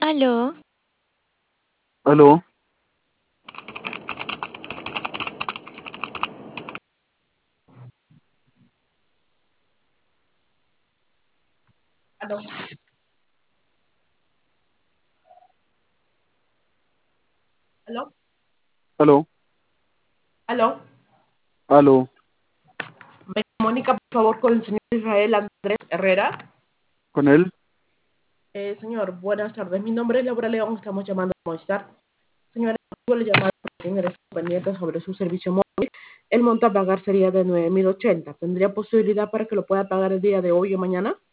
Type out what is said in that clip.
Aló, Aló, Aló, aló, aló, aló. aló, Me comunica, por favor, con el señor Israel Andrés Herrera. con él, Señor, buenas tardes. Mi nombre es Laura León. Estamos llamando a Movistar. Señora, le llamar porque tiene ingresos pendientes sobre su servicio móvil. El monto a pagar sería de 9.080. ¿Tendría posibilidad para que lo pueda pagar el día de hoy o mañana?